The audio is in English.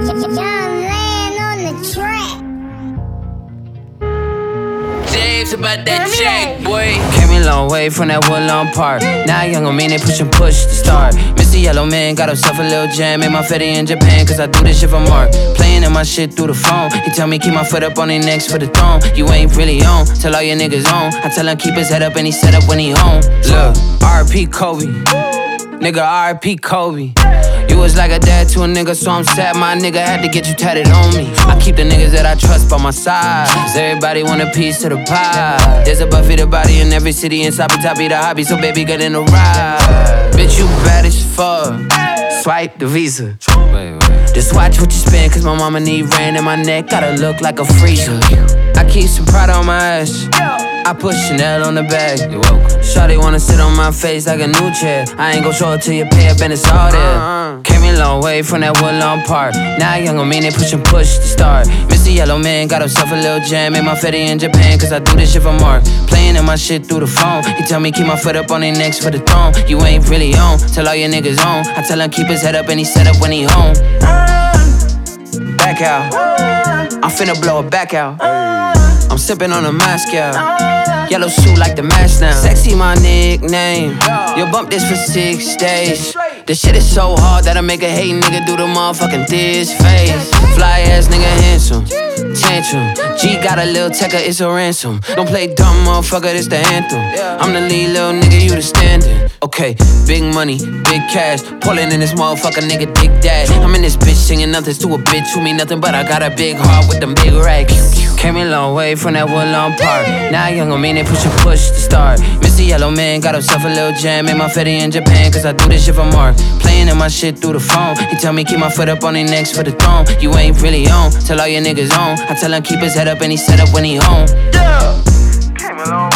John Land on the track. James about that check, boy. Came a long way from that Woodlawn Park. Now young on me, they push to start. Mr. Yellow Man got himself a little jam. Made my fetty in Japan, cause I do this shit for Mark. Playing in my shit through the phone. He tell me keep my foot up on the next for the throne. You ain't really on, tell all your niggas on. I tell him keep his head up and he set up when he home. Look, R.P. Kobe. Nigga, R.P. Kobe. You was like a dad to a nigga, so I'm sad my nigga had to get you tatted on me. I keep the niggas that I trust by my side, cause everybody want a piece to the pie. There's a Buffy the body in every city, and Sabi Toppy the hobby, so baby get in the ride. Bitch, you bad as fuck. Swipe the Visa. Just watch what you spend, cause my mama need rain in my neck, gotta look like a freezer. I keep some pride on my ass, I put Chanel on the bag. You're welcome. Shawty wanna sit on my face like a new chair. I ain't gon' show it till you pay up and it's all there. Came a long way from that Woodlawn Park. Now young on me, they push to start. Mr. Yellow Man got himself a little jam. Made my fetty in Japan, cause I do this shit for Mark. Playing in my shit through the phone. He tell me keep my foot up on the next for the throne. You ain't really on, tell all your niggas on. I tell him keep his head up and he set up when he home. Back out, I'm finna blow it back out. I'm sipping on a Moscow. Yellow suit like the mask now. Sexy my nickname. You bump this for 6 days. This shit is so hard that I make a hate nigga do the motherfucking this face. Fly ass nigga handsome. Tantrum. G got a little tecker, it's a ransom. Don't play dumb motherfucker, this the anthem. I'm the lead little nigga, you the standing. Okay, big money, big cash. Pulling in this motherfucker nigga, dick dash. I'm in this bitch singing nothing to a bitch who mean nothing, but I got a big heart with them big racks. Came a long way from that Woodlawn Park. Now young on me, they push to start. Mr. Yellow Man got himself a little jam. Made my fetty in Japan, cause I do this shit for Mark. Playing in my shit through the phone. He tell me keep my foot up on the next for the throne. You ain't really on, tell all your niggas on. I tell him keep his head up and he set up when he home. Came a long